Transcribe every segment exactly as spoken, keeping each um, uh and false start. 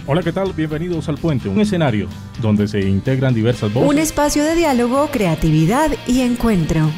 Hola, ¿qué tal? Bienvenidos al Puente, un escenario donde se integran diversas voces. Un espacio de diálogo, creatividad y encuentro.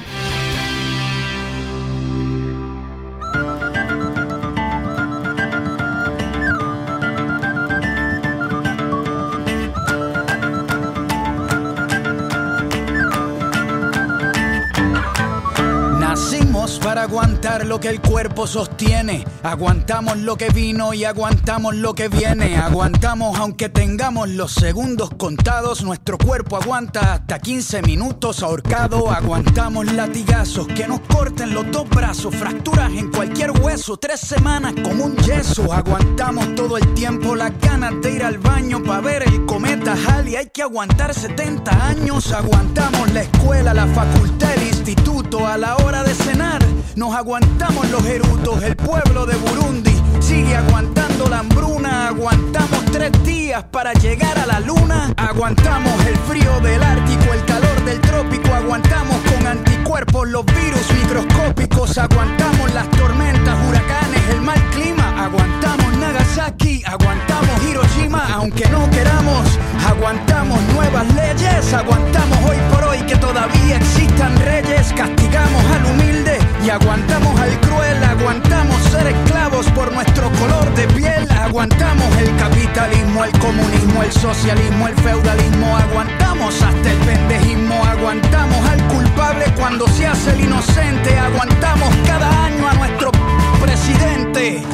Para aguantar lo que el cuerpo sostiene, aguantamos lo que vino y aguantamos lo que viene, aguantamos aunque tengamos los segundos contados, nuestro cuerpo aguanta hasta quince minutos ahorcado, aguantamos latigazos que nos corten los dos brazos, fracturas en cualquier hueso, tres semanas como un yeso, aguantamos todo el tiempo las ganas de ir al baño para ver el cometa Halley, hay que aguantar setenta años, aguantamos la escuela, la facultad, el instituto, a la hora de cenar nos aguantamos los erutos, el pueblo de Burundi sigue aguantando la hambruna, aguantamos tres días para llegar a la luna, aguantamos el frío del Ártico, el calor del trópico, aguantamos con anticuerpos los virus microscópicos, aguantamos las tormentas, huracanes, el mal clima, aguantamos Nagasaki, aguantamos Hiroshima, aunque no queramos, aguantamos nuevas leyes, aguantamos hoy por hoy que todavía existan reyes, castigamos al humilde y aguantamos al cruel, aguantamos ser esclavos por nuestro color de piel, aguantamos el capitalismo, el comunismo, el socialismo, el feudalismo, aguantamos hasta el pendejismo, aguantamos al culpable cuando se hace el inocente, aguantamos cada año a nuestro presidente,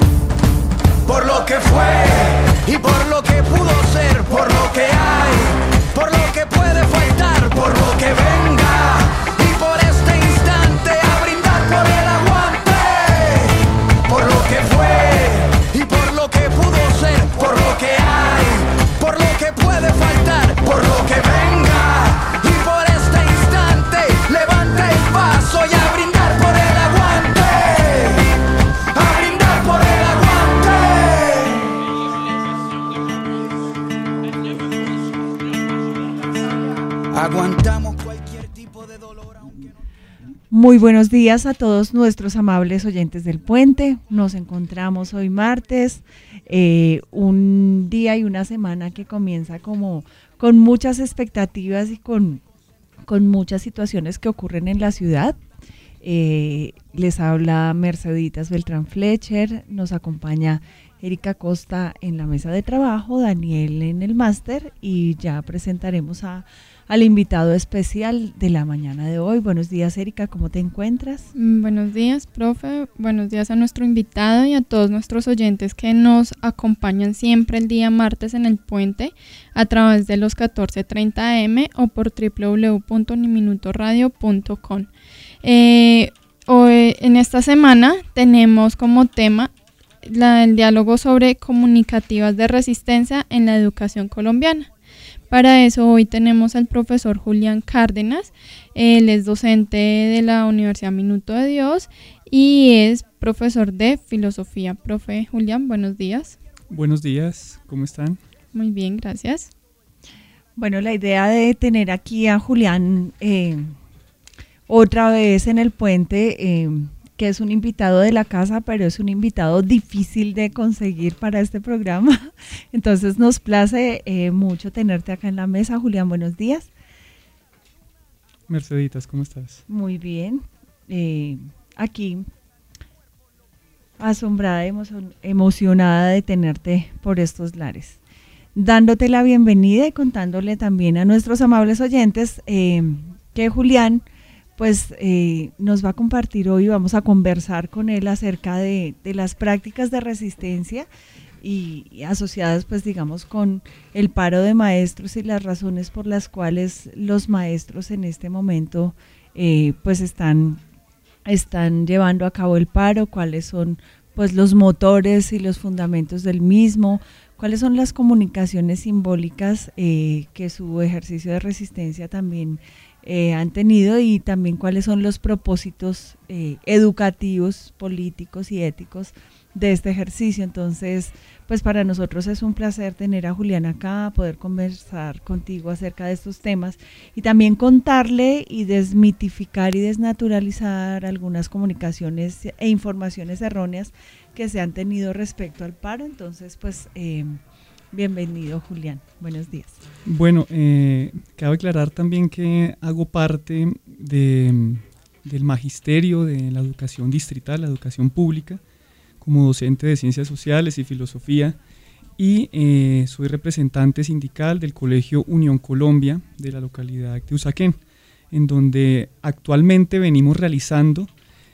por lo que fue y por lo que pudo ser, por lo que hay, por lo que puede faltar, por lo que venga y por este instante a brindar por el aguante, por lo que fue y por lo que pudo ser, por lo que hay, por lo que puede faltar, por lo que venga y por este instante levanta el paso y a brindar por el aguante, a brindar por el aguante. Aguantamos cualquier tipo de dolor aunque no... Muy buenos días a todos nuestros amables oyentes del Puente. Nos encontramos hoy martes, eh, un día y una semana que comienza como con muchas expectativas y con, con muchas situaciones que ocurren en la ciudad. Eh, les habla Merceditas Beltrán Fletcher, nos acompaña Erika Costa en la mesa de trabajo, Daniel en el máster y ya presentaremos a al invitado especial de la mañana de hoy. Buenos días, Erika, ¿cómo te encuentras? Buenos días, profe, buenos días a nuestro invitado y a todos nuestros oyentes que nos acompañan siempre el día martes en el Puente a través de los catorce treinta a eme o por doble u doble u doble u punto uniminuto radio punto com. Eh, hoy, en esta semana tenemos como tema la, el diálogo sobre comunicativas de resistencia en la educación colombiana. Para eso hoy tenemos al profesor Julián Cárdenas, él es docente de la Universidad Minuto de Dios y es profesor de filosofía. Profe Julián, buenos días. Buenos días, ¿cómo están? Muy bien, gracias. Bueno, la idea de tener aquí a Julián eh, otra vez en el Puente, eh, que es un invitado de la casa, pero es un invitado difícil de conseguir para este programa. Entonces nos place eh, mucho tenerte acá en la mesa. Julián, buenos días. Merceditas, ¿cómo estás? Muy bien. Eh, aquí, asombrada, emo- emocionada de tenerte por estos lares. Dándote la bienvenida y contándole también a nuestros amables oyentes eh, que Julián pues eh, nos va a compartir hoy, vamos a conversar con él acerca de, de las prácticas de resistencia y, y asociadas pues digamos con el paro de maestros y las razones por las cuales los maestros en este momento eh, pues están, están llevando a cabo el paro, cuáles son pues los motores y los fundamentos del mismo, cuáles son las comunicaciones simbólicas eh, que su ejercicio de resistencia también Eh, han tenido y también cuáles son los propósitos eh, educativos, políticos y éticos de este ejercicio. Entonces, pues para nosotros es un placer tener a Julián acá, poder conversar contigo acerca de estos temas y también contarle y desmitificar y desnaturalizar algunas comunicaciones e informaciones erróneas que se han tenido respecto al paro. Entonces, pues eh, Bienvenido, Julián. Buenos días. Bueno, eh, cabe aclarar también que hago parte de, del magisterio de la educación distrital, la educación pública, como docente de Ciencias Sociales y Filosofía, y eh, soy representante sindical del Colegio Unión Colombia de la localidad de Usaquén, en donde actualmente venimos realizando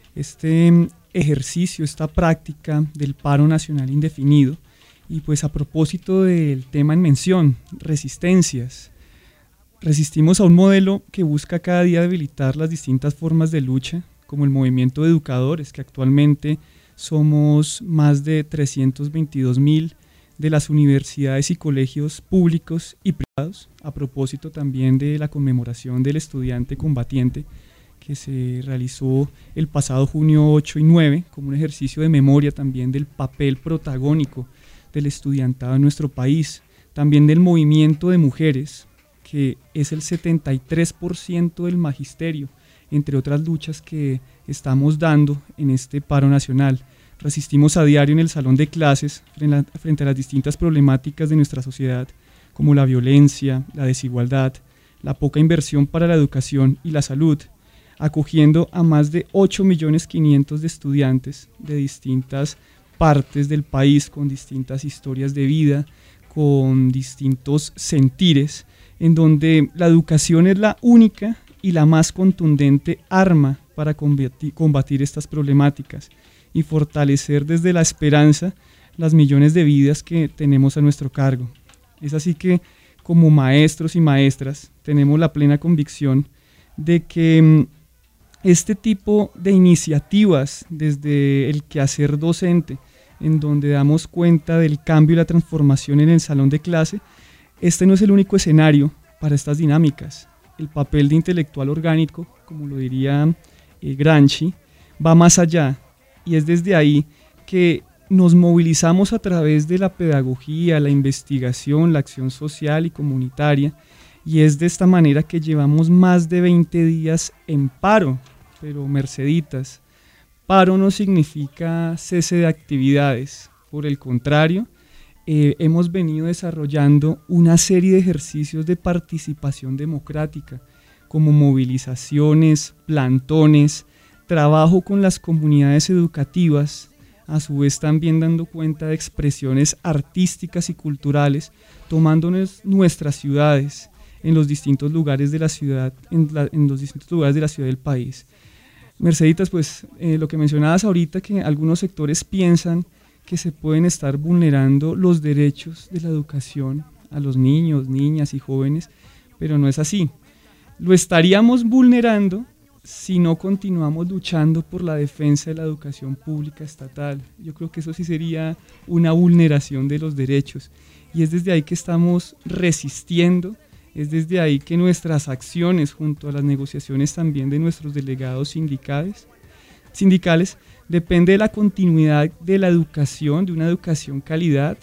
este ejercicio, esta práctica del paro nacional indefinido. Y pues a propósito del tema en mención, resistencias, resistimos a un modelo que busca cada día debilitar las distintas formas de lucha, como el movimiento de educadores, que actualmente somos más de trescientos veintidós mil de las universidades y colegios públicos y privados, a propósito también de la conmemoración del estudiante combatiente que se realizó el pasado junio ocho y nueve, como un ejercicio de memoria también del papel protagónico del estudiantado en nuestro país, también del movimiento de mujeres, que es el setenta y tres por ciento del magisterio, entre otras luchas que estamos dando en este paro nacional. Resistimos a diario en el salón de clases frente a las distintas problemáticas de nuestra sociedad, como la violencia, la desigualdad, la poca inversión para la educación y la salud, acogiendo a más de ocho millones quinientos de estudiantes de distintas partes del país, con distintas historias de vida, con distintos sentires, en donde la educación es la única y la más contundente arma para combatir, combatir estas problemáticas y fortalecer desde la esperanza las millones de vidas que tenemos a nuestro cargo. Es así que, como maestros y maestras, tenemos la plena convicción de que este tipo de iniciativas desde el quehacer docente, en donde damos cuenta del cambio y la transformación en el salón de clase, este no es el único escenario para estas dinámicas. El papel de intelectual orgánico, como lo diría eh, Gramsci, va más allá, y es desde ahí que nos movilizamos a través de la pedagogía, la investigación, la acción social y comunitaria, y es de esta manera que llevamos más de veinte días en paro. Pero Merceditas, paro no significa cese de actividades, por el contrario, eh, hemos venido desarrollando una serie de ejercicios de participación democrática, como movilizaciones, plantones, trabajo con las comunidades educativas, a su vez también dando cuenta de expresiones artísticas y culturales, tomándonos nuestras ciudades en los distintos lugares de la ciudad, en, la, en los distintos lugares de la ciudad del país. Merceditas, pues eh, lo que mencionabas ahorita, que algunos sectores piensan que se pueden estar vulnerando los derechos de la educación a los niños, niñas y jóvenes, pero no es así. Lo estaríamos vulnerando si no continuamos luchando por la defensa de la educación pública estatal. Yo creo que eso sí sería una vulneración de los derechos, y es desde ahí que estamos resistiendo. Es desde ahí que nuestras acciones, junto a las negociaciones también de nuestros delegados sindicales, sindicales, depende de la continuidad de la educación, de una educación calidad,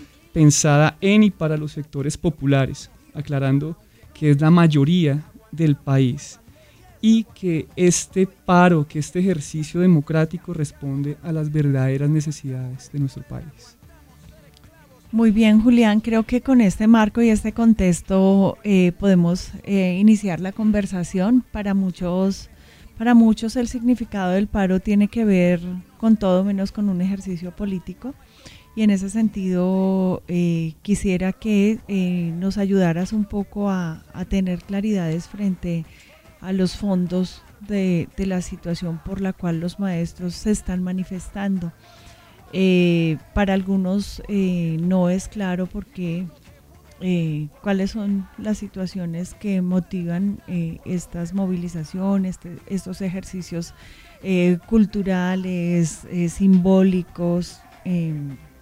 pensada en y para los sectores populares, aclarando que es la mayoría del país, y que este paro, que este ejercicio democrático responde a las verdaderas necesidades de nuestro país. Muy bien, Julián, creo que con este marco y este contexto eh, podemos eh, iniciar la conversación. Para muchos, para muchos el significado del paro tiene que ver con todo menos con un ejercicio político, y en ese sentido eh, quisiera que eh, nos ayudaras un poco a, a tener claridades frente a los fondos de, de la situación por la cual los maestros se están manifestando. Eh, para algunos eh, no es claro por qué, eh, cuáles son las situaciones que motivan eh, estas movilizaciones, este, estos ejercicios eh, culturales, eh, simbólicos eh,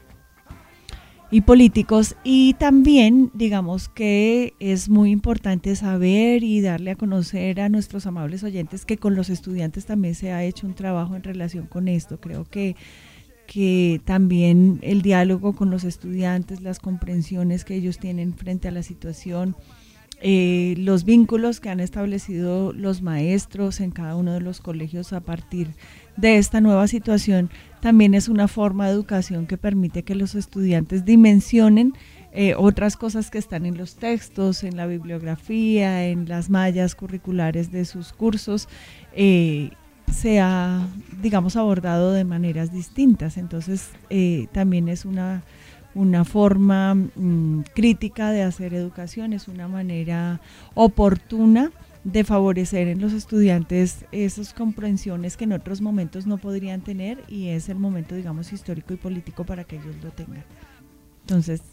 y políticos, y también digamos que es muy importante saber y darle a conocer a nuestros amables oyentes que con los estudiantes también se ha hecho un trabajo en relación con esto. Creo que que también el diálogo con los estudiantes, las comprensiones que ellos tienen frente a la situación, eh, los vínculos que han establecido los maestros en cada uno de los colegios a partir de esta nueva situación, también es una forma de educación que permite que los estudiantes dimensionen eh, otras cosas que están en los textos, en la bibliografía, en las mallas curriculares de sus cursos, eh, se ha, digamos, abordado de maneras distintas. Entonces, eh, también es una, una forma mmm, crítica de hacer educación, es una manera oportuna de favorecer en los estudiantes esas comprensiones que en otros momentos no podrían tener, y es el momento, digamos, histórico y político para que ellos lo tengan. Entonces,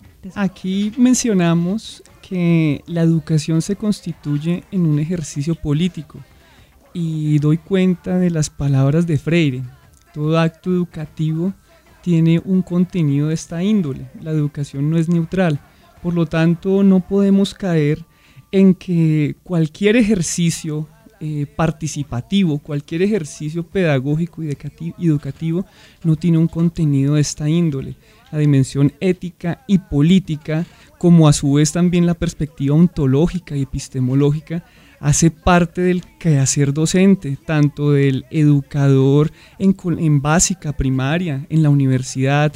aquí mencionamos que la educación se constituye en un ejercicio político, y doy cuenta de las palabras de Freire: todo acto educativo tiene un contenido de esta índole, la educación no es neutral, por lo tanto no podemos caer en que cualquier ejercicio eh, participativo, cualquier ejercicio pedagógico y educativo no tiene un contenido de esta índole. La dimensión ética y política, como a su vez también la perspectiva ontológica y epistemológica, hace parte del quehacer docente, tanto del educador en, en básica, primaria, en la universidad.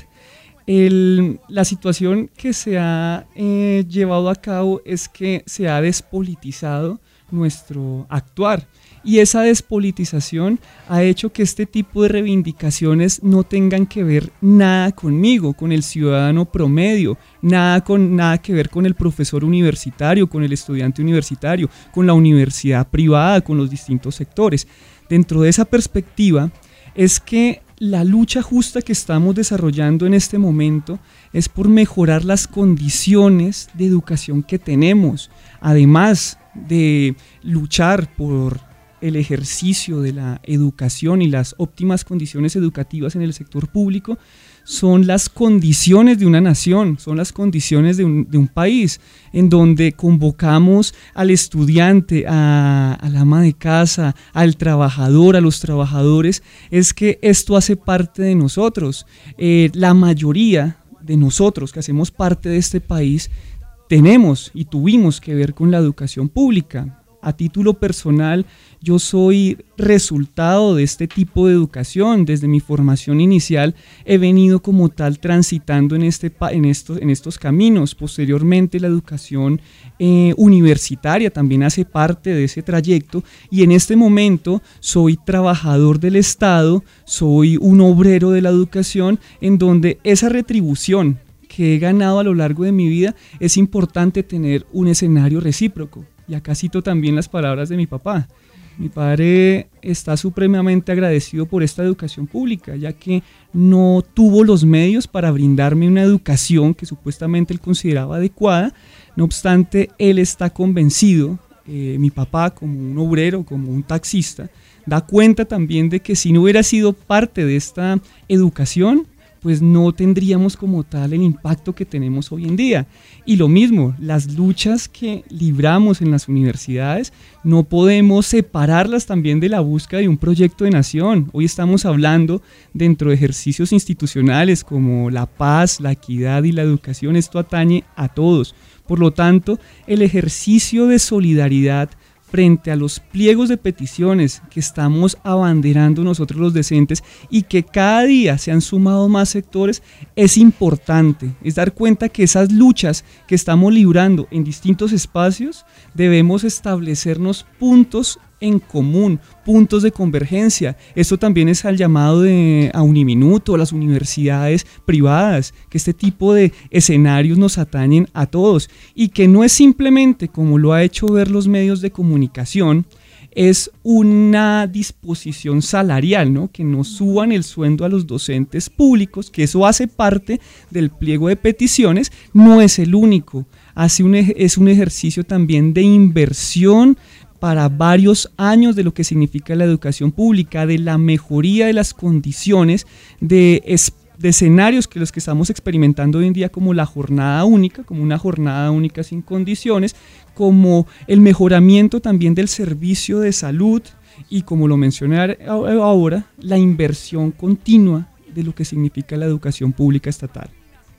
El, la situación que se ha eh, llevado a cabo es que se ha despolitizado nuestro actuar, y esa despolitización ha hecho que este tipo de reivindicaciones no tengan que ver nada conmigo, con el ciudadano promedio, nada, con, nada que ver con el profesor universitario, con el estudiante universitario, con la universidad privada, con los distintos sectores. Dentro de esa perspectiva es que la lucha justa que estamos desarrollando en este momento es por mejorar las condiciones de educación que tenemos, además de luchar por el ejercicio de la educación y las óptimas condiciones educativas en el sector público. Son las condiciones de una nación, son las condiciones de un, de un país, en donde convocamos al estudiante, a, a la ama de casa, al trabajador, a los trabajadores. Es que esto hace parte de nosotros. Eh, la mayoría de nosotros que hacemos parte de este país tenemos y tuvimos que ver con la educación pública. A título personal, yo soy resultado de este tipo de educación. Desde mi formación inicial he venido como tal transitando en, este, en, estos, en estos caminos. Posteriormente, la educación eh, universitaria también hace parte de ese trayecto, y en este momento soy trabajador del Estado, soy un obrero de la educación, en donde esa retribución que he ganado a lo largo de mi vida es importante tener un escenario recíproco. Y acá cito también las palabras de mi papá. Mi padre está supremamente agradecido por esta educación pública, ya que no tuvo los medios para brindarme una educación que supuestamente él consideraba adecuada. No obstante, él está convencido, eh, mi papá como un obrero, como un taxista, da cuenta también de que si no hubiera sido parte de esta educación, pues no tendríamos como tal el impacto que tenemos hoy en día. Y lo mismo, las luchas que libramos en las universidades no podemos separarlas también de la búsqueda de un proyecto de nación. Hoy estamos hablando dentro de ejercicios institucionales como la paz, la equidad y la educación. Esto atañe a todos. Por lo tanto, el ejercicio de solidaridad frente a los pliegos de peticiones que estamos abanderando nosotros los docentes, y que cada día se han sumado más sectores, es importante. Es dar cuenta que esas luchas que estamos librando en distintos espacios debemos establecernos puntos en común, puntos de convergencia. Esto también es al llamado de, a Uniminuto, a las universidades privadas, que este tipo de escenarios nos atañen a todos, y que no es simplemente, como lo ha hecho ver los medios de comunicación, es una disposición salarial, ¿no? Que nos suban el sueldo a los docentes públicos, que eso hace parte del pliego de peticiones, no es el único. Hace un, es un ejercicio también de inversión para varios años de lo que significa la educación pública, de la mejoría de las condiciones, de, es, de escenarios que los que estamos experimentando hoy en día, como la jornada única, como una jornada única sin condiciones, como el mejoramiento también del servicio de salud, y como lo mencioné ahora, la inversión continua de lo que significa la educación pública estatal.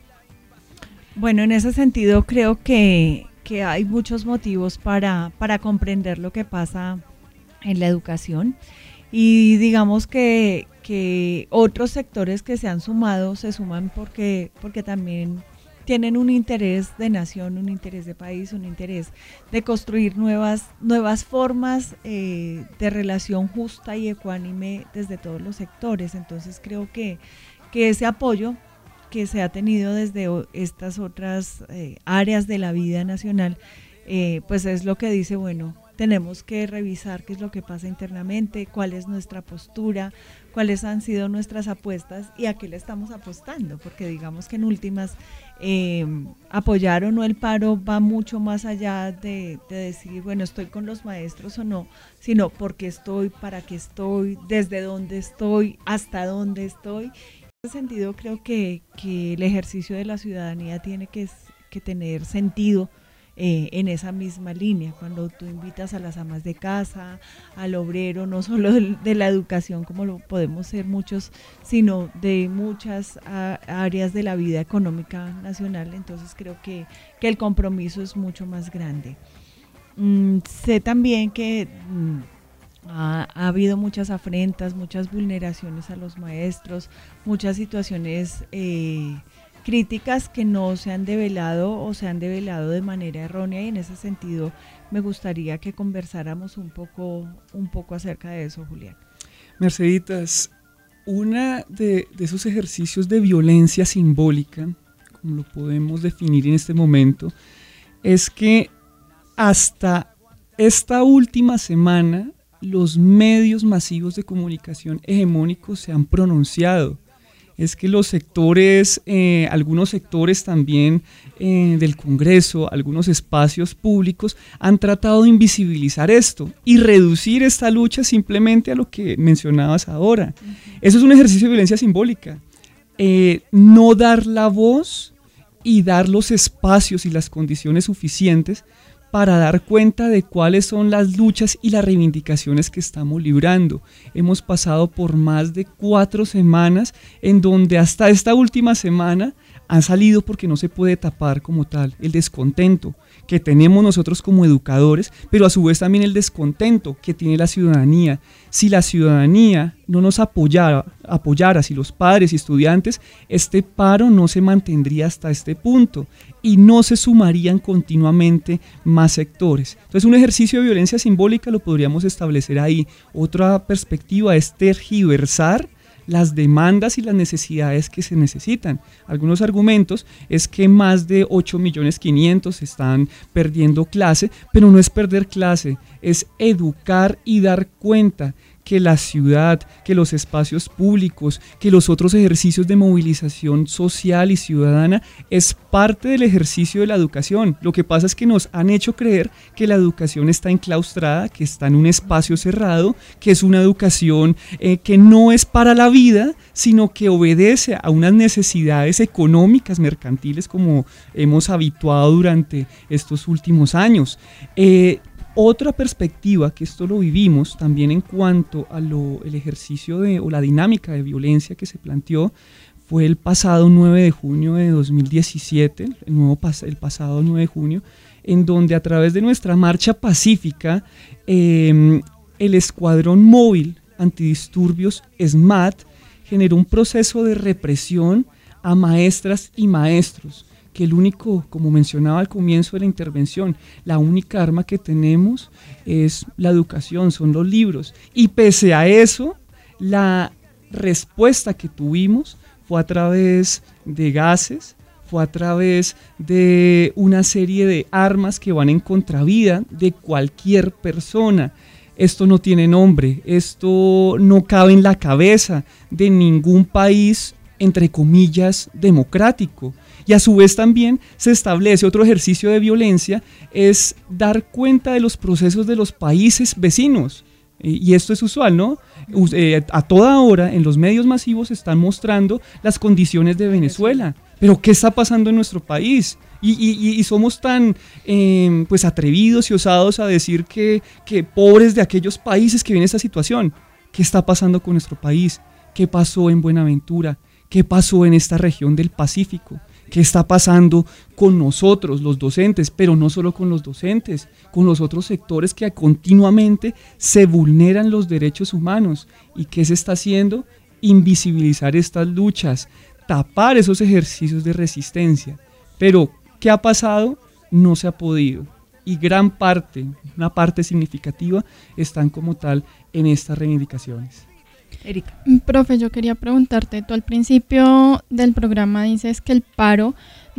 Bueno, en ese sentido creo que que hay muchos motivos para, para comprender lo que pasa en la educación, y digamos que, que otros sectores que se han sumado se suman porque, porque también tienen un interés de nación, un interés de país, un interés de construir nuevas, nuevas formas eh, de relación justa y ecuánime desde todos los sectores. Entonces creo que, que ese apoyo que se ha tenido desde estas otras eh, áreas de la vida nacional, eh, pues es lo que dice, bueno, tenemos que revisar qué es lo que pasa internamente, cuál es nuestra postura, cuáles han sido nuestras apuestas y a qué le estamos apostando, porque digamos que en últimas eh, apoyar o no el paro va mucho más allá de, de decir, bueno, estoy con los maestros o no, sino por qué estoy, para qué estoy, desde dónde estoy, hasta dónde estoy. En ese sentido creo que, que el ejercicio de la ciudadanía tiene que, que tener sentido Eh, en esa misma línea, cuando tú invitas a las amas de casa, al obrero, no solo de, de la educación como lo podemos ser muchos, sino de muchas a, áreas de la vida económica nacional, entonces creo que, que el compromiso es mucho más grande. Mm, sé también que mm, ha, ha habido muchas afrentas, muchas vulneraciones a los maestros, muchas situaciones eh, críticas que no se han develado o se han develado de manera errónea, y en ese sentido me gustaría que conversáramos un poco, un poco acerca de eso, Julián. Merceditas, una de, de esos ejercicios de violencia simbólica, como lo podemos definir en este momento, es que hasta esta última semana los medios masivos de comunicación hegemónicos se han pronunciado. Es que los sectores, eh, algunos sectores también eh, del Congreso, algunos espacios públicos han tratado de invisibilizar esto y reducir esta lucha simplemente a lo que mencionabas ahora. Uh-huh. Eso es un ejercicio de violencia simbólica. Eh, no dar la voz y dar los espacios y las condiciones suficientes para dar cuenta de cuáles son las luchas y las reivindicaciones que estamos librando. Hemos pasado por más de cuatro semanas en donde hasta esta última semana han salido, porque no se puede tapar como tal, el descontento que tenemos nosotros como educadores, pero a su vez también el descontento que tiene la ciudadanía. Si la ciudadanía no nos apoyara, apoyara, si los padres y estudiantes, este paro no se mantendría hasta este punto y no se sumarían continuamente más sectores. Entonces, un ejercicio de violencia simbólica lo podríamos establecer ahí. Otra perspectiva es tergiversar las demandas y las necesidades que se necesitan. Algunos argumentos es que más de ocho millones quinientos están perdiendo clase, pero no es perder clase, es educar y dar cuenta que la ciudad, que los espacios públicos, que los otros ejercicios de movilización social y ciudadana es parte del ejercicio de la educación. Lo que pasa es que nos han hecho creer que la educación está enclaustrada, que está en un espacio cerrado, que es una educación eh, que no es para la vida, sino que obedece a unas necesidades económicas, mercantiles, como hemos habituado durante estos últimos años. Eh, Otra perspectiva, que esto lo vivimos también en cuanto a lo, el ejercicio de, o la dinámica de violencia que se planteó, fue el pasado nueve de junio de dos mil diecisiete, el, nuevo, el pasado nueve de junio, en donde a través de nuestra marcha pacífica, eh, el Escuadrón Móvil Antidisturbios SMAT generó un proceso de represión a maestras y maestros, que el único, como mencionaba al comienzo de la intervención, la única arma que tenemos es la educación, son los libros. Y pese a eso, la respuesta que tuvimos fue a través de gases, fue a través de una serie de armas que van en contravía de cualquier persona. Esto no tiene nombre, esto no cabe en la cabeza de ningún país, entre comillas, democrático. Y a su vez también se establece otro ejercicio de violencia, es dar cuenta de los procesos de los países vecinos. Y esto es usual, ¿no? A toda hora en los medios masivos están mostrando las condiciones de Venezuela. Pero ¿qué está pasando en nuestro país? Y, y, y somos tan eh, pues atrevidos y osados a decir que, que pobres de aquellos países que viven esta situación. ¿Qué está pasando con nuestro país? ¿Qué pasó en Buenaventura? ¿Qué pasó en esta región del Pacífico? ¿Qué está pasando con nosotros, los docentes? Pero no solo con los docentes, con los otros sectores que continuamente se vulneran los derechos humanos. ¿Y qué se está haciendo? Invisibilizar estas luchas, tapar esos ejercicios de resistencia. Pero, ¿qué ha pasado? No se ha podido. Y gran parte, una parte significativa, están como tal en estas reivindicaciones. Erika. Profe, yo quería preguntarte, tú al principio del programa dices que el paro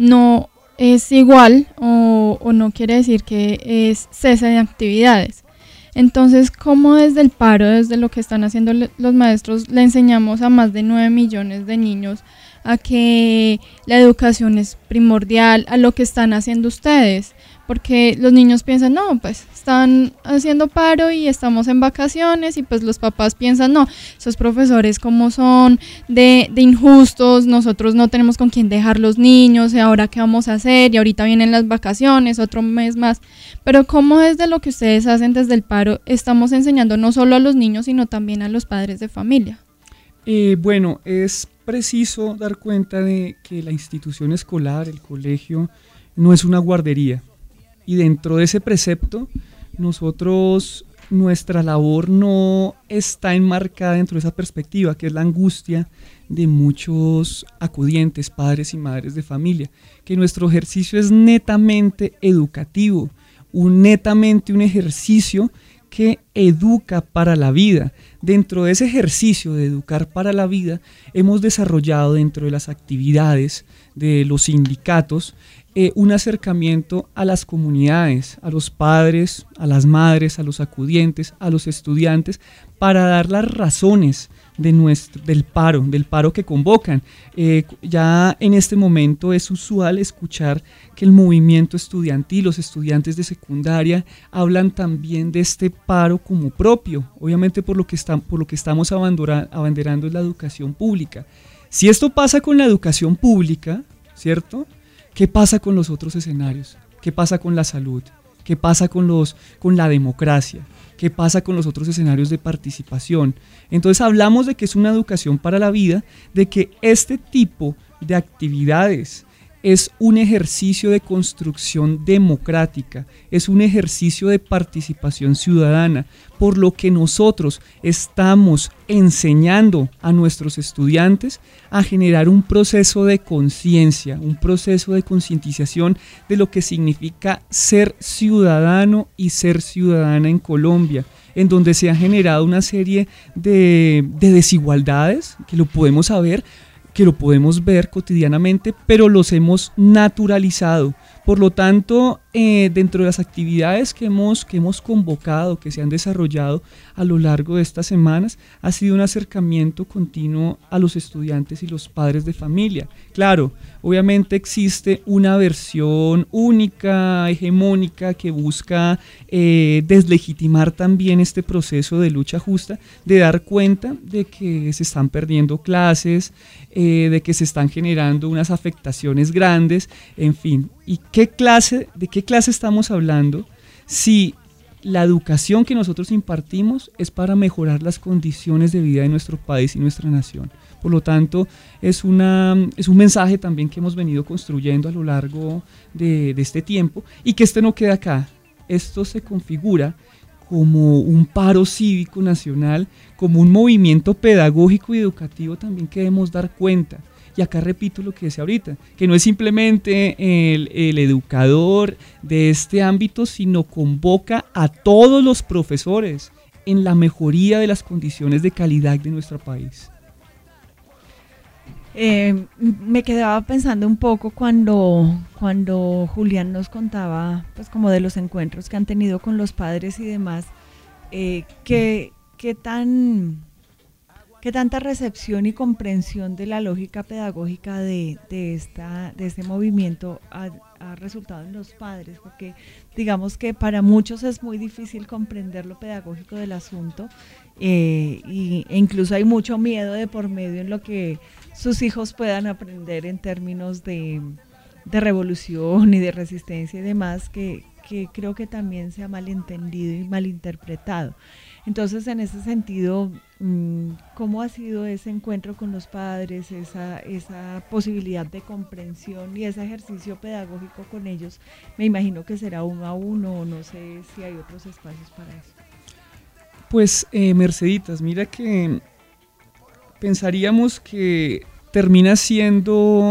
no es igual o, o no quiere decir que es cese de actividades. Entonces, ¿cómo desde el paro, desde lo que están haciendo le, los maestros, le enseñamos a más de nueve millones de niños a que la educación es primordial, a lo que están haciendo ustedes? Porque los niños piensan, no, pues están haciendo paro y estamos en vacaciones, y pues los papás piensan, no, esos profesores como son de, de injustos, nosotros no tenemos con quién dejar los niños, y ahora qué vamos a hacer, y ahorita vienen las vacaciones, otro mes más. Pero ¿cómo desde lo que ustedes hacen desde el paro estamos enseñando no solo a los niños, sino también a los padres de familia? Eh, bueno, es preciso dar cuenta de que la institución escolar, el colegio, no es una guardería. Y dentro de ese precepto, nosotros, nuestra labor no está enmarcada dentro de esa perspectiva, que es la angustia de muchos acudientes, padres y madres de familia, que nuestro ejercicio es netamente educativo, un, netamente un ejercicio que educa para la vida. Dentro de ese ejercicio de educar para la vida, hemos desarrollado dentro de las actividades de los sindicatos eh, un acercamiento a las comunidades, a los padres, a las madres, a los acudientes, a los estudiantes, para dar las razones de nuestro, del paro, del paro que convocan. Eh, ya en este momento es usual escuchar que el movimiento estudiantil, los estudiantes de secundaria, hablan también de este paro como propio, obviamente por lo que, está, por lo que estamos abandera, abanderando es la educación pública. Si esto pasa con la educación pública, ¿cierto? ¿Qué pasa con los otros escenarios? ¿Qué pasa con la salud? ¿Qué pasa con, los, con la democracia? ¿Qué pasa con los otros escenarios de participación? Entonces hablamos de que es una educación para la vida, de que este tipo de actividades es un ejercicio de construcción democrática, es un ejercicio de participación ciudadana, por lo que nosotros estamos enseñando a nuestros estudiantes a generar un proceso de conciencia, un proceso de concientización de lo que significa ser ciudadano y ser ciudadana en Colombia, en donde se ha generado una serie de, de desigualdades, que lo podemos saber, que lo podemos ver cotidianamente, pero los hemos naturalizado. Por lo tanto, eh, dentro de las actividades que hemos, que hemos convocado, que se han desarrollado a lo largo de estas semanas, ha sido un acercamiento continuo a los estudiantes y los padres de familia. Claro, obviamente existe una versión única, hegemónica, que busca eh, deslegitimar también este proceso de lucha justa, de dar cuenta de que se están perdiendo clases, eh, de que se están generando unas afectaciones grandes, en fin. ¿Y qué clase, de qué clase estamos hablando si la educación que nosotros impartimos es para mejorar las condiciones de vida de nuestro país y nuestra nación? Por lo tanto, es, una, es un mensaje también que hemos venido construyendo a lo largo de, de este tiempo, y que este no queda acá. Esto se configura como un paro cívico nacional, como un movimiento pedagógico y educativo también que debemos dar cuenta. Y acá repito lo que decía ahorita, que no es simplemente el, el educador de este ámbito, sino convoca a todos los profesores en la mejoría de las condiciones de calidad de nuestro país. Eh, me quedaba pensando un poco cuando, cuando Julián nos contaba pues como de los encuentros que han tenido con los padres y demás, eh, que, que tan... ¿Qué tanta recepción y comprensión de la lógica pedagógica de, de, esta, de este movimiento ha, ha resultado en los padres? Porque digamos que para muchos es muy difícil comprender lo pedagógico del asunto, eh, y, e incluso hay mucho miedo de por medio en lo que sus hijos puedan aprender en términos de, de revolución y de resistencia y demás, que, que creo que también se ha malentendido y malinterpretado. Entonces, en ese sentido, ¿cómo ha sido ese encuentro con los padres, esa, esa posibilidad de comprensión y ese ejercicio pedagógico con ellos? Me imagino que será uno a uno, o no sé si hay otros espacios para eso. Pues, eh, Merceditas, mira que pensaríamos que termina siendo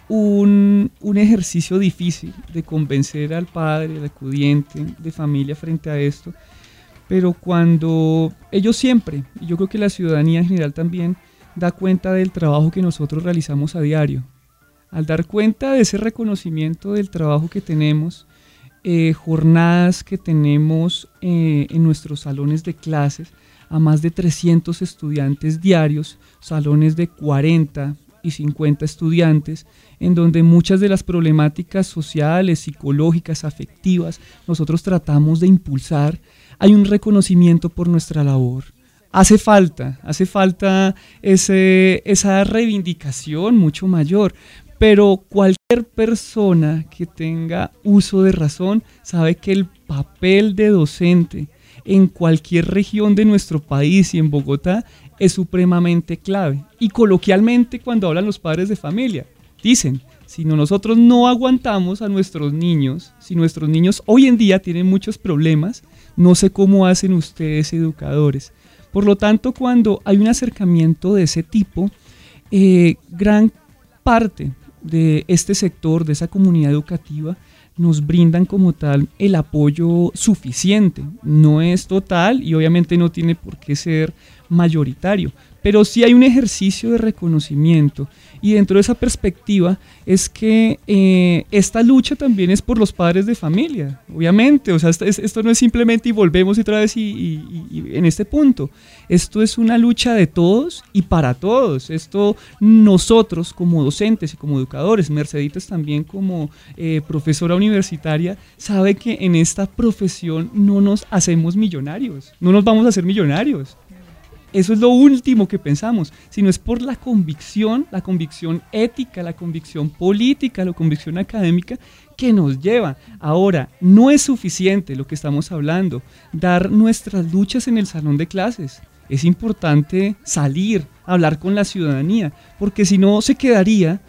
un, un ejercicio difícil de convencer al padre, al acudiente de familia frente a esto, pero cuando ellos siempre, y yo creo que la ciudadanía en general también, da cuenta del trabajo que nosotros realizamos a diario, al dar cuenta de ese reconocimiento del trabajo que tenemos, eh, jornadas que tenemos eh, en nuestros salones de clases, a más de trescientos estudiantes diarios, salones de cuarenta y cincuenta estudiantes, en donde muchas de las problemáticas sociales, psicológicas, afectivas, nosotros tratamos de impulsar, hay un reconocimiento por nuestra labor. Hace falta, hace falta ese, esa reivindicación mucho mayor, pero cualquier persona que tenga uso de razón sabe que el papel de docente en cualquier región de nuestro país y en Bogotá es supremamente clave. Y coloquialmente, cuando hablan los padres de familia, dicen, si no, nosotros no aguantamos a nuestros niños, si nuestros niños hoy en día tienen muchos problemas, no sé cómo hacen ustedes educadores. Por lo tanto, cuando hay un acercamiento de ese tipo, eh, gran parte de este sector, de esa comunidad educativa, nos brindan como tal el apoyo suficiente. No es total y obviamente no tiene por qué ser mayoritario, pero sí hay un ejercicio de reconocimiento, y dentro de esa perspectiva es que eh, esta lucha también es por los padres de familia, obviamente, o sea, esto, esto no es simplemente y volvemos otra vez y, y, y en este punto, esto es una lucha de todos y para todos. Esto nosotros como docentes y como educadores, Merceditas también como eh, profesora universitaria, sabe que en esta profesión no nos hacemos millonarios, no nos vamos a hacer millonarios. Eso es lo último que pensamos, sino es por la convicción, la convicción ética, la convicción política, la convicción académica que nos lleva. Ahora, no es suficiente lo que estamos hablando, dar nuestras luchas en el salón de clases. Es importante salir, hablar con la ciudadanía, porque si no se quedaría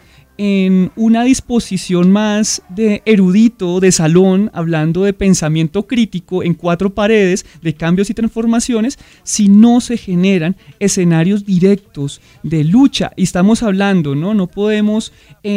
en una disposición más de erudito, de salón, hablando de pensamiento crítico en cuatro paredes, de cambios y transformaciones, si no se generan escenarios directos de lucha. Y estamos hablando, ¿no? No podemos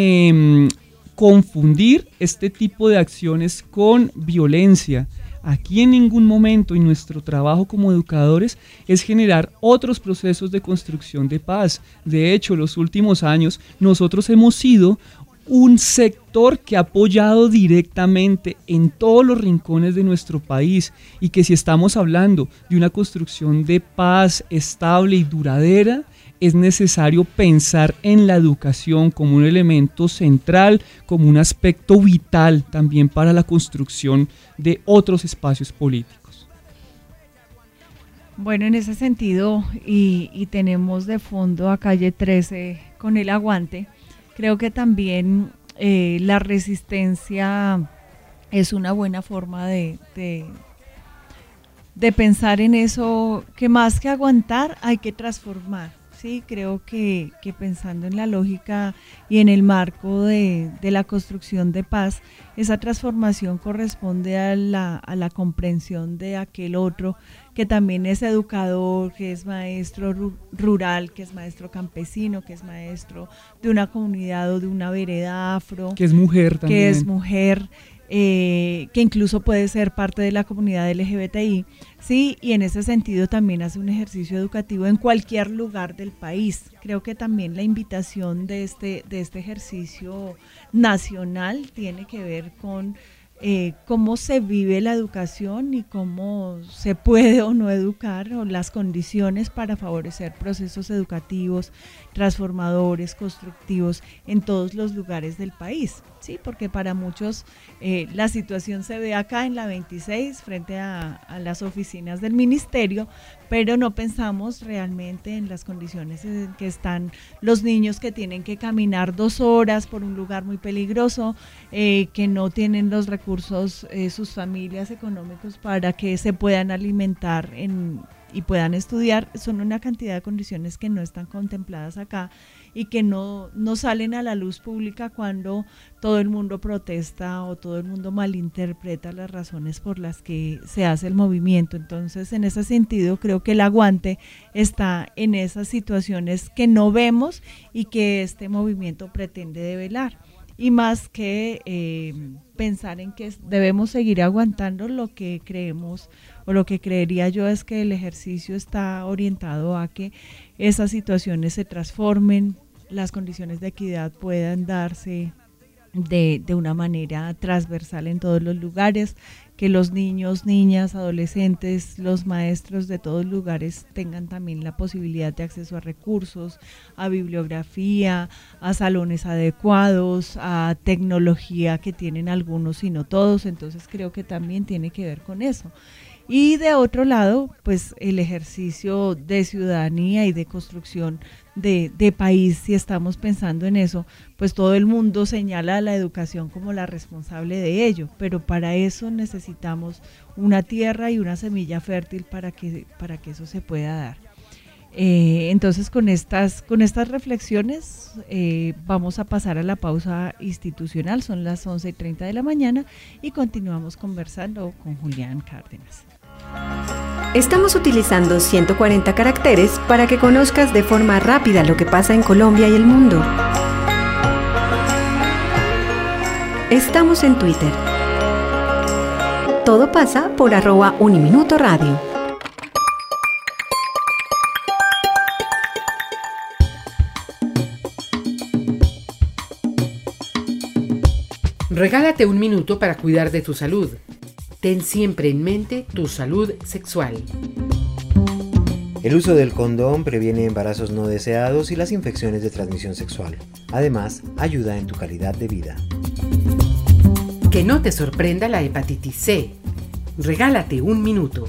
eh, confundir este tipo de acciones con violencia. Aquí en ningún momento, y nuestro trabajo como educadores es generar otros procesos de construcción de paz. De hecho, los últimos años nosotros hemos sido un sector que ha apoyado directamente en todos los rincones de nuestro país, y que si estamos hablando de una construcción de paz estable y duradera, es necesario pensar en la educación como un elemento central, como un aspecto vital también para la construcción de otros espacios políticos. Bueno, en ese sentido, y, y tenemos de fondo a Calle trece con el aguante, creo que también eh, la resistencia es una buena forma de, de, de pensar en eso, que más que aguantar hay que transformar. Sí, creo que, que pensando en la lógica y en el marco de, de la construcción de paz, esa transformación corresponde a la, a la comprensión de aquel otro que también es educador, que es maestro ru- rural, que es maestro campesino, que es maestro de una comunidad o de una vereda afro. Que es mujer también. Que es mujer. Eh, que incluso puede ser parte de la comunidad L G B T I, sí, y en ese sentido también hace un ejercicio educativo en cualquier lugar del país. Creo que también la invitación de este, de este ejercicio nacional tiene que ver con eh, cómo se vive la educación y cómo se puede o no educar, o las condiciones para favorecer procesos educativos, transformadores, constructivos en todos los lugares del país. Sí, porque para muchos eh, la situación se ve acá en la veintiséis frente a, a las oficinas del ministerio, pero no pensamos realmente en las condiciones en que están los niños que tienen que caminar dos horas por un lugar muy peligroso, eh, que no tienen los recursos, eh, sus familias económicos para que se puedan alimentar en, y puedan estudiar. Son una cantidad de condiciones que no están contempladas acá y que no, no salen a la luz pública cuando todo el mundo protesta o todo el mundo malinterpreta las razones por las que se hace el movimiento. Entonces, en ese sentido, creo que el aguante está en esas situaciones que no vemos y que este movimiento pretende develar. y más que eh, pensar en que debemos seguir aguantando, lo que creemos o lo que creería yo es que el ejercicio está orientado a que esas situaciones se transformen, las condiciones de equidad puedan darse de, de una manera transversal en todos los lugares, que los niños, niñas, adolescentes, los maestros de todos lugares tengan también la posibilidad de acceso a recursos, a bibliografía, a salones adecuados, a tecnología que tienen algunos y no todos, entonces creo que también tiene que ver con eso. Y de otro lado, pues el ejercicio de ciudadanía y de construcción de, de país, si estamos pensando en eso, pues todo el mundo señala a la educación como la responsable de ello, pero para eso necesitamos una tierra y una semilla fértil para que, para que eso se pueda dar. Eh, entonces con estas, con estas reflexiones eh, vamos a pasar a la pausa institucional, son las once y treinta de la mañana y continuamos conversando con Julián Cárdenas. Estamos utilizando ciento cuarenta caracteres para que conozcas de forma rápida lo que pasa en Colombia y el mundo. Estamos en Twitter. Todo pasa por arroba Uniminuto Radio. Regálate un minuto para cuidar de tu salud. Ten siempre en mente tu salud sexual. El uso del condón previene embarazos no deseados y las infecciones de transmisión sexual. Además, ayuda en tu calidad de vida. Que no te sorprenda la hepatitis C. Regálate un minuto.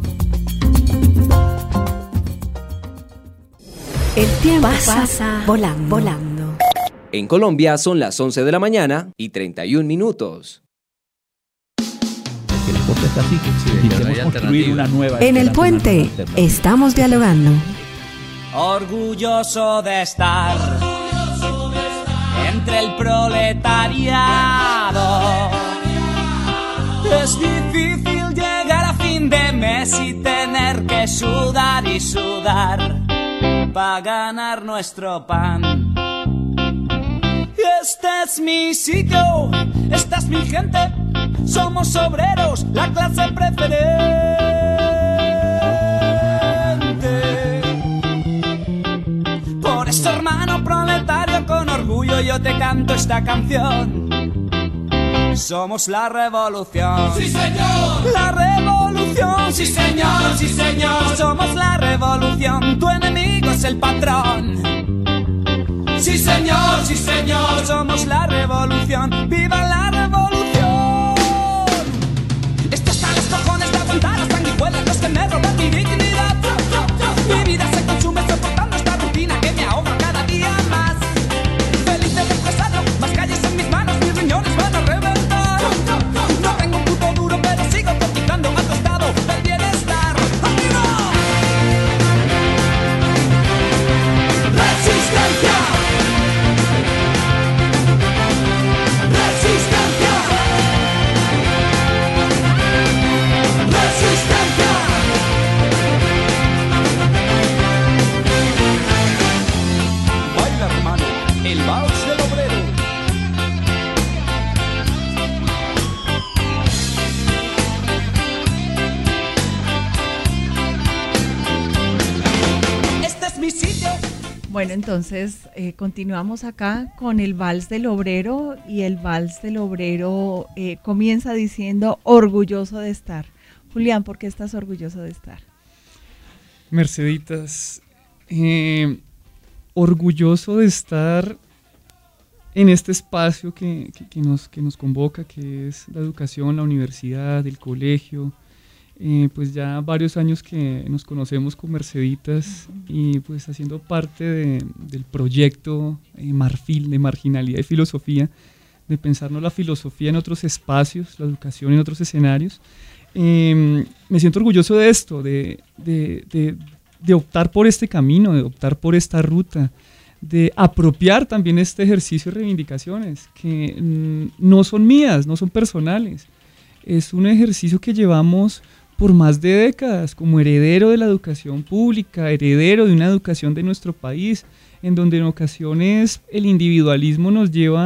El tiempo pasa, pasa volando, volando. En Colombia son las once de la mañana y treinta y un minutos. El deporte está así, que queremos construir una nueva. En el puente estamos dialogando. Orgulloso de estar, orgulloso de estar entre el proletariado. Es difícil llegar a fin de mes y tener que sudar y sudar para ganar nuestro pan. Este es mi sitio, esta es mi gente, somos obreros, la clase preferente. Por eso, hermano proletario, con orgullo yo te canto esta canción. Somos la revolución. ¡Sí, señor! La revolución. ¡Sí, señor! ¡Sí, señor! Somos la revolución, tu enemigo es el patrón. Sí señor, sí señor, somos la revolución, ¡viva la revolución! Esto está en los cojones de aguantar las sanguijuelas, los que me roban mi dignidad. Mi vida se consume soportando esta rutina que me ahoga cada día más. Feliz de expresarlo, más calles en mis manos, mis riñones van a reventar. No tengo un puto duro, pero sigo cotizando a tu estado del bienestar. ¡Arriba! ¡Resistencia! El vals del obrero. Este es mi sitio. Bueno, entonces eh, continuamos acá con el vals del obrero y el vals del obrero eh, comienza diciendo orgulloso de estar. Julián, ¿por qué estás orgulloso de estar? Merceditas, eh, orgulloso de estar en este espacio que, que, que, nos, que nos convoca, que es la educación, la universidad, el colegio. Eh, pues ya varios años que nos conocemos con Merceditas y pues haciendo parte de, del proyecto eh, Marfil, de marginalidad y filosofía, de pensarnos la filosofía en otros espacios, la educación en otros escenarios. Eh, me siento orgulloso de esto, de, de, de, de optar por este camino, de optar por esta ruta, de apropiar también este ejercicio de reivindicaciones, que mm, no son mías, no son personales. Es un ejercicio que llevamos por más de décadas como heredero de la educación pública, heredero de una educación de nuestro país, en donde en ocasiones el individualismo nos lleva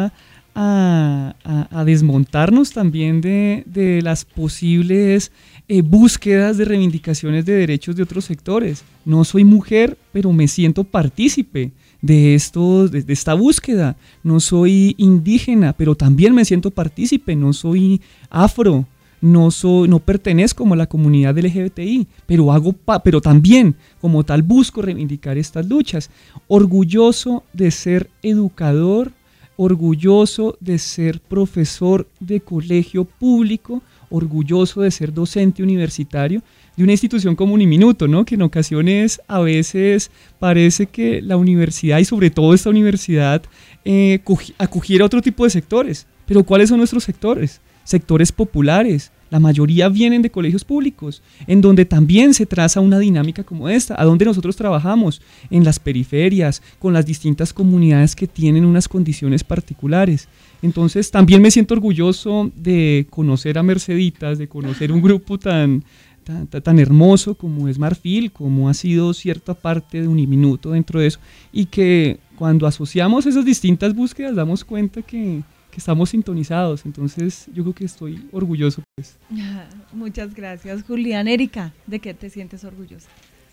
a, a, a desmontarnos también de, de las posibles eh, búsquedas de reivindicaciones de derechos de otros sectores. No soy mujer, pero me siento partícipe de, esto, de, de esta búsqueda. No soy indígena, pero también me siento partícipe. No soy afro, no, soy, no pertenezco a la comunidad L G B T I, pero, hago pa, pero también como tal busco reivindicar estas luchas. Orgulloso de ser educador, orgulloso de ser profesor de colegio público, orgulloso de ser docente universitario de una institución como Uniminuto, ¿no? Que en ocasiones a veces parece que la universidad y sobre todo esta universidad eh, acogiera otro tipo de sectores. Pero ¿cuáles son nuestros sectores? Sectores populares. La mayoría vienen de colegios públicos, en donde también se traza una dinámica como esta, a donde nosotros trabajamos, en las periferias, con las distintas comunidades que tienen unas condiciones particulares. Entonces también me siento orgulloso de conocer a Merceditas, de conocer un grupo tan, tan, tan hermoso como es Marfil, como ha sido cierta parte de Uniminuto dentro de eso, y que cuando asociamos esas distintas búsquedas damos cuenta que que estamos sintonizados, entonces yo creo que estoy orgulloso. Pues. Muchas gracias, Julián. Erika, ¿de qué te sientes orgullosa?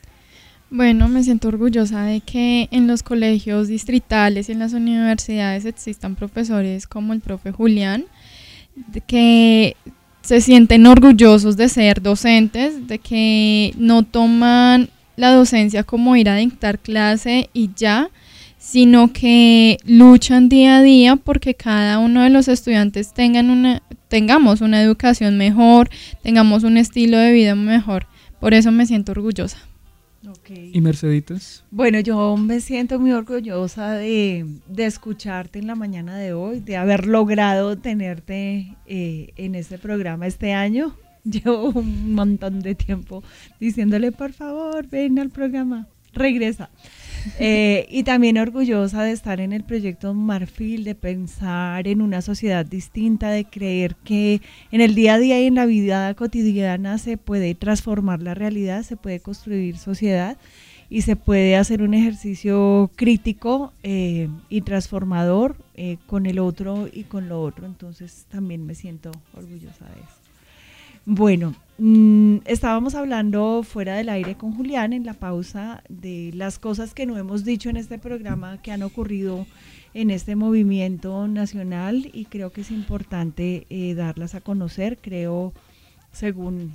Bueno, me siento orgullosa de que en los colegios distritales y en las universidades existan profesores como el profe Julián, de que se sienten orgullosos de ser docentes, de que no toman la docencia como ir a dictar clase y ya, sino que luchan día a día porque cada uno de los estudiantes tengan una, tengamos una educación mejor, tengamos un estilo de vida mejor. Por eso me siento orgullosa. Okay. ¿Y Merceditas? Bueno, yo me siento muy orgullosa de, de escucharte en la mañana de hoy, de haber logrado tenerte eh, en este programa este año. Llevo un montón de tiempo diciéndole, por favor, ven al programa, regresa. Eh, y también orgullosa de estar en el proyecto Marfil, de pensar en una sociedad distinta, de creer que en el día a día y en la vida cotidiana se puede transformar la realidad, se puede construir sociedad y se puede hacer un ejercicio crítico eh, y transformador eh, con el otro y con lo otro. Entonces también me siento orgullosa de eso. Bueno, mmm, estábamos hablando fuera del aire con Julián en la pausa de las cosas que no hemos dicho en este programa que han ocurrido en este movimiento nacional y creo que es importante eh, darlas a conocer. Creo, según,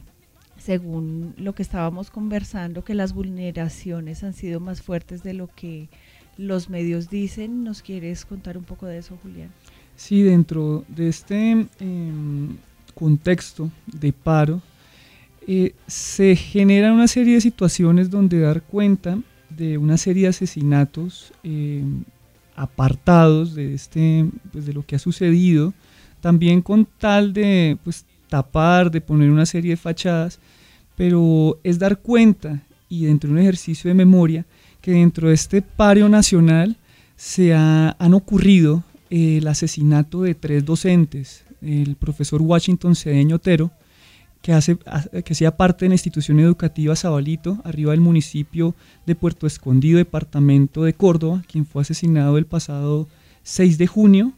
según lo que estábamos conversando, que las vulneraciones han sido más fuertes de lo que los medios dicen. ¿Nos quieres contar un poco de eso, Julián? Sí, dentro de este eh, contexto de paro, eh, se generan una serie de situaciones donde dar cuenta de una serie de asesinatos eh, apartados de, este, pues de lo que ha sucedido, también con tal de pues, tapar, de poner una serie de fachadas, pero es dar cuenta, y dentro de un ejercicio de memoria, que dentro de este paro nacional se ha, han ocurrido eh, el asesinato de tres docentes, el profesor Washington Cedeño Otero, que, hace, que hacía parte de la institución educativa Zabalito, arriba del municipio de Puerto Escondido, departamento de Córdoba, quien fue asesinado el pasado seis de junio,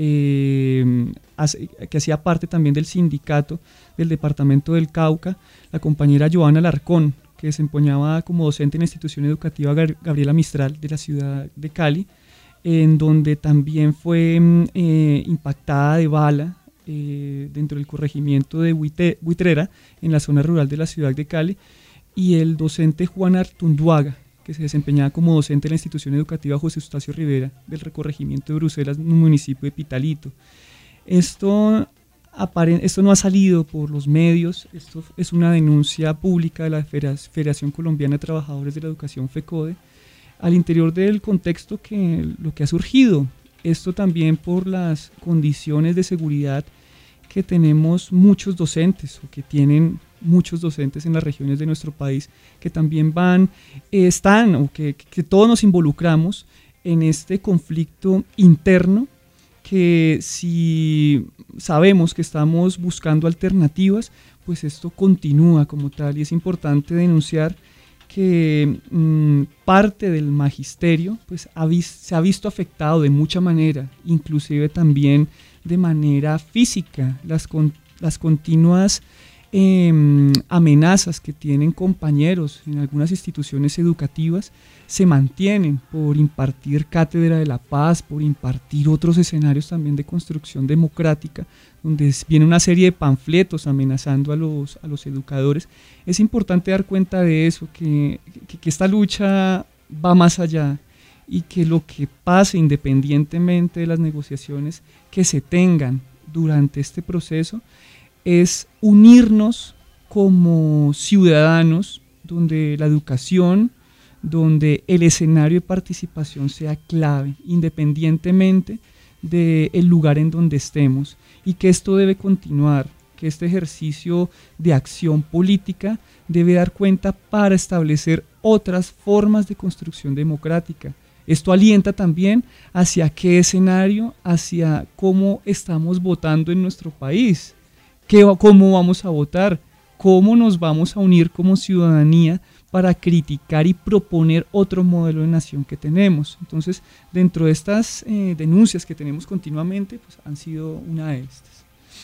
eh, hace, que hacía parte también del sindicato del departamento del Cauca, la compañera Joana Larcón, que desempeñaba como docente en la institución educativa Gabriela Mistral de la ciudad de Cali, en donde también fue eh, impactada de bala eh, dentro del corregimiento de Buite, Buitrera, en la zona rural de la ciudad de Cali, y el docente Juan Artunduaga, que se desempeñaba como docente en la institución educativa José Eustacio Rivera del recorregimiento de Bruselas, en el municipio de Pitalito. Esto, esto no ha salido por los medios, esto es una denuncia pública de la Federación Colombiana de Trabajadores de la Educación, FECODE, al interior del contexto que lo que ha surgido, esto también por las condiciones de seguridad que tenemos muchos docentes o que tienen muchos docentes en las regiones de nuestro país que también van, eh, están o que, que todos nos involucramos en este conflicto interno que si sabemos que estamos buscando alternativas, pues esto continúa como tal y es importante denunciar que mmm, parte del magisterio pues, ha vis- se ha visto afectado de mucha manera, inclusive también de manera física. Las, con- las continuas eh, amenazas que tienen compañeros en algunas instituciones educativas se mantienen por impartir cátedra de la paz, por impartir otros escenarios también de construcción democrática, donde viene una serie de panfletos amenazando a los, a los educadores. Es importante dar cuenta de eso, que, que, que esta lucha va más allá y que lo que pase independientemente de las negociaciones que se tengan durante este proceso es unirnos como ciudadanos, donde la educación, donde el escenario de participación sea clave, independientemente del lugar en donde estemos, y que esto debe continuar, que este ejercicio de acción política debe dar cuenta para establecer otras formas de construcción democrática. Esto alienta también hacia qué escenario, hacia cómo estamos votando en nuestro país, qué, cómo vamos a votar, cómo nos vamos a unir como ciudadanía para criticar y proponer otro modelo de nación que tenemos. Entonces, dentro de estas eh, denuncias que tenemos continuamente, pues han sido una de estas.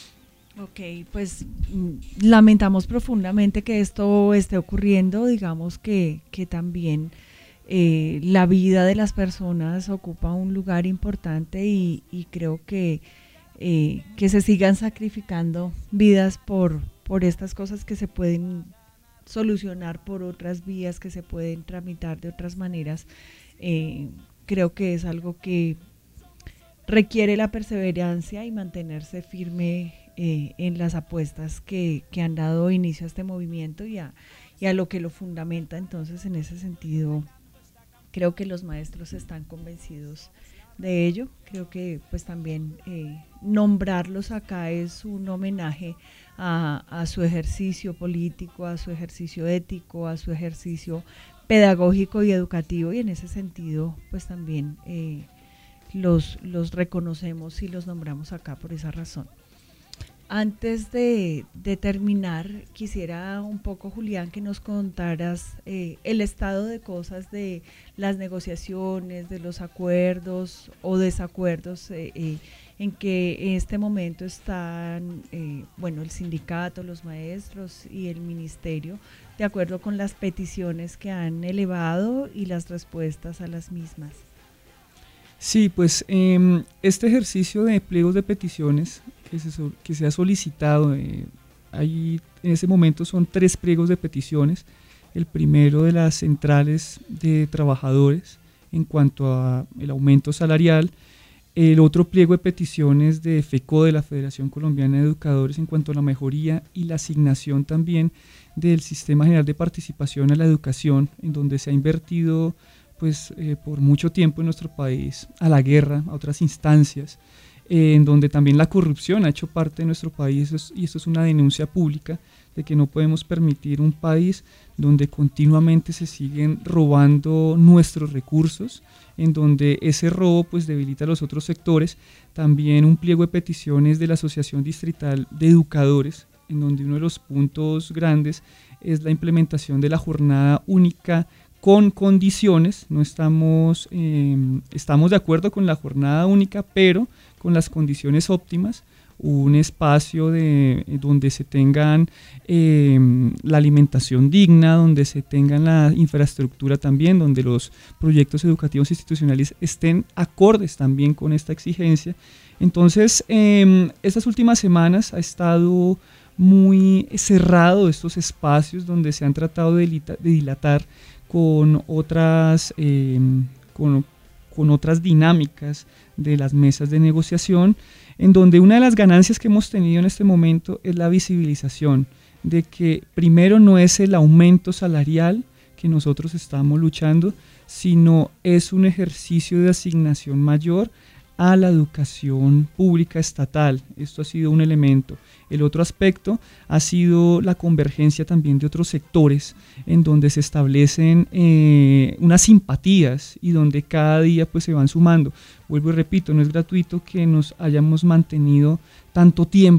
Ok, pues mm, lamentamos profundamente que esto esté ocurriendo, digamos que, que también eh, la vida de las personas ocupa un lugar importante y, y creo que, eh, que se sigan sacrificando vidas por, por estas cosas que se pueden solucionar por otras vías, que se pueden tramitar de otras maneras. Eh, creo que es algo que requiere la perseverancia y mantenerse firme eh, en las apuestas que, que han dado inicio a este movimiento y a, y a lo que lo fundamenta. Entonces, en ese sentido, creo que los maestros están convencidos de ello. Creo que pues también eh, nombrarlos acá es un homenaje a, a su ejercicio político, a su ejercicio ético, a su ejercicio pedagógico y educativo, y en ese sentido pues también eh, los, los reconocemos y los nombramos acá por esa razón. Antes de, de terminar, quisiera un poco, Julián, que nos contaras eh, el estado de cosas de las negociaciones, de los acuerdos o desacuerdos eh, eh, en que en este momento están, eh, bueno, el sindicato, los maestros y el ministerio, de acuerdo con las peticiones que han elevado y las respuestas a las mismas. Sí, pues eh, este ejercicio de pliegos de peticiones que se, que se ha solicitado, eh, ahí en ese momento son tres pliegos de peticiones. El primero de las centrales de trabajadores en cuanto a el aumento salarial, el otro pliego de peticiones de FECO, de la Federación Colombiana de Educadores, en cuanto a la mejoría y la asignación también del Sistema General de Participación a la Educación, en donde se ha invertido pues eh, por mucho tiempo en nuestro país a la guerra, a otras instancias, eh, en donde también la corrupción ha hecho parte de nuestro país, eso es, y esto es una denuncia pública de que no podemos permitir un país donde continuamente se siguen robando nuestros recursos, en donde ese robo pues debilita a los otros sectores. También un pliego de peticiones de la Asociación Distrital de Educadores, en donde uno de los puntos grandes es la implementación de la jornada única con condiciones. No estamos, eh, estamos de acuerdo con la jornada única, pero con las condiciones óptimas, un espacio de, donde se tengan eh, la alimentación digna, donde se tengan la infraestructura también, donde los proyectos educativos institucionales estén acordes también con esta exigencia. Entonces, eh, estas últimas semanas ha estado muy cerrado estos espacios donde se han tratado de, dilata, de dilatar con otras, eh, con, con otras dinámicas de las mesas de negociación, en donde una de las ganancias que hemos tenido en este momento es la visibilización de que primero no es el aumento salarial que nosotros estamos luchando, sino es un ejercicio de asignación mayor a la educación pública estatal. Esto ha sido un elemento. El otro aspecto ha sido la convergencia también de otros sectores, en donde se establecen eh, unas simpatías y donde cada día pues se van sumando. Vuelvo y repito, no es gratuito que nos hayamos mantenido tanto tiempo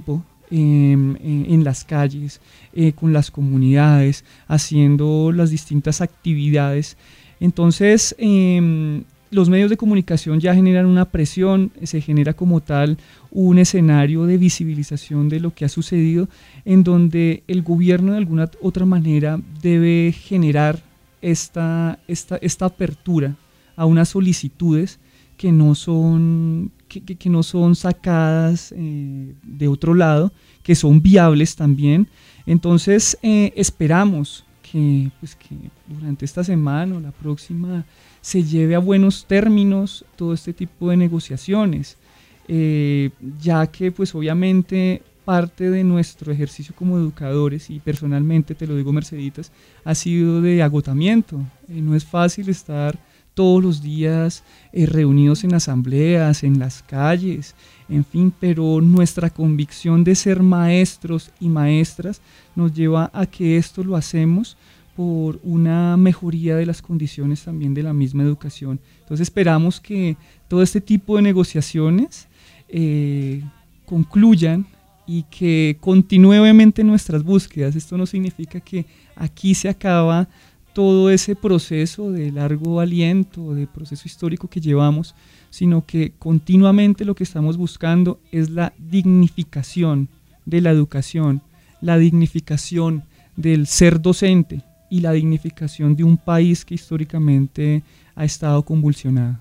eh, en las calles, eh, con las comunidades, haciendo las distintas actividades. Entonces, eh, los medios de comunicación ya generan una presión, se genera como tal un escenario de visibilización de lo que ha sucedido, en donde el gobierno de alguna otra manera debe generar esta, esta, esta apertura a unas solicitudes que no son, que, que, que no son sacadas eh, de otro lado, que son viables también. Entonces eh, esperamos que, pues, que durante esta semana o la próxima se lleve a buenos términos todo este tipo de negociaciones, eh, ya que pues obviamente parte de nuestro ejercicio como educadores, y personalmente te lo digo Merceditas, ha sido de agotamiento. Eh, no es fácil estar todos los días eh, reunidos en asambleas, en las calles, en fin, pero nuestra convicción de ser maestros y maestras nos lleva a que esto lo hacemos por una mejoría de las condiciones también de la misma educación. Entonces esperamos que todo este tipo de negociaciones eh, concluyan y que continúe obviamente nuestras búsquedas. Esto no significa que aquí se acaba todo ese proceso de largo aliento, de proceso histórico que llevamos, sino que continuamente lo que estamos buscando es la dignificación de la educación, la dignificación del ser docente, y la dignificación de un país que históricamente ha estado convulsionado.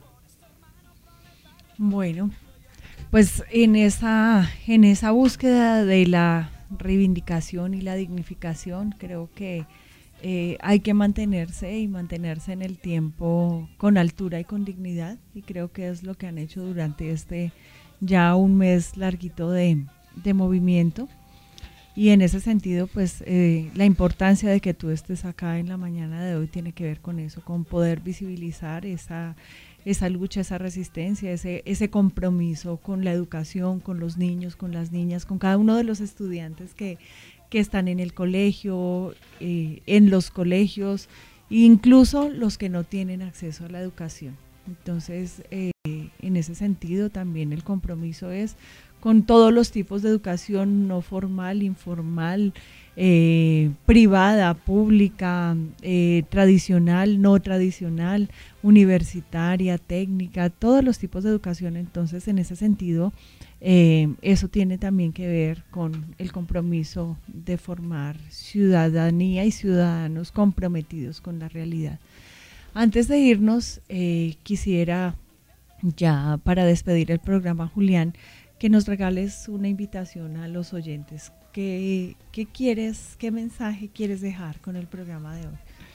Bueno, pues en esa, en esa búsqueda de la reivindicación y la dignificación, creo que eh, hay que mantenerse y mantenerse en el tiempo con altura y con dignidad, y creo que es lo que han hecho durante este ya un mes larguito de, de movimiento. Y en ese sentido, pues eh, la importancia de que tú estés acá en la mañana de hoy tiene que ver con eso, con poder visibilizar esa, esa lucha, esa resistencia, ese, ese compromiso con la educación, con los niños, con las niñas, con cada uno de los estudiantes que, que están en el colegio, eh, en los colegios, incluso los que no tienen acceso a la educación. Entonces, eh, en ese sentido también el compromiso es con todos los tipos de educación, no formal, informal, eh, privada, pública, eh, tradicional, no tradicional, universitaria, técnica, todos los tipos de educación. Entonces, en ese sentido, eh, eso tiene también que ver con el compromiso de formar ciudadanía y ciudadanos comprometidos con la realidad. Antes de irnos, eh, quisiera ya para despedir el programa, Julián, que nos regales una invitación a los oyentes. ¿Qué, qué quieres, qué mensaje quieres dejar con el programa de hoy?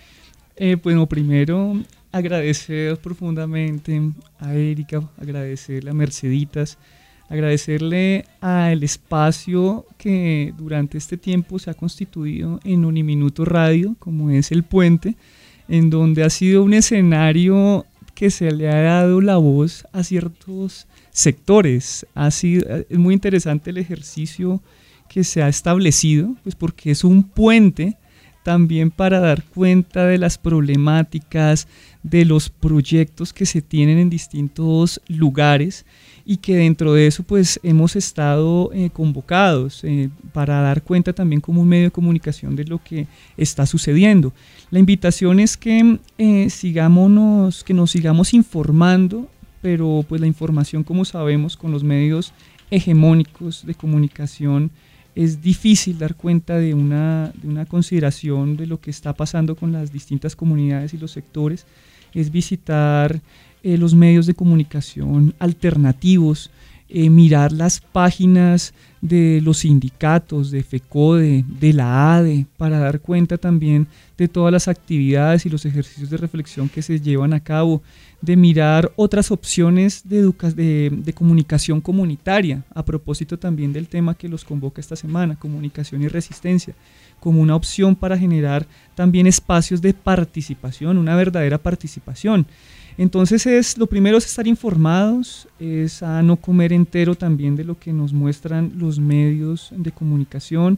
Eh, bueno, primero agradecer profundamente a Erika, agradecerle a Merceditas, agradecerle al espacio que durante este tiempo se ha constituido en Uniminuto Radio, como es El Puente, en donde ha sido un escenario que se le ha dado la voz a ciertos sectores. Ha sido, es muy interesante el ejercicio que se ha establecido, pues porque es un puente también para dar cuenta de las problemáticas, de los proyectos que se tienen en distintos lugares, y que dentro de eso pues hemos estado eh, convocados eh, para dar cuenta también como un medio de comunicación de lo que está sucediendo. La invitación es que eh, sigámonos, que nos sigamos informando, pero pues la información, como sabemos, con los medios hegemónicos de comunicación es difícil dar cuenta de una, de una consideración de lo que está pasando con las distintas comunidades y los sectores. Es visitar eh, los medios de comunicación alternativos, eh, mirar las páginas de los sindicatos, de FECODE, de la A D E, para dar cuenta también de todas las actividades y los ejercicios de reflexión que se llevan a cabo, de mirar otras opciones de, educa- de, de comunicación comunitaria, a propósito también del tema que los convoca esta semana, comunicación y resistencia, como una opción para generar también espacios de participación, una verdadera participación. Entonces es, lo primero es estar informados, es a no comer entero también de lo que nos muestran los medios de comunicación,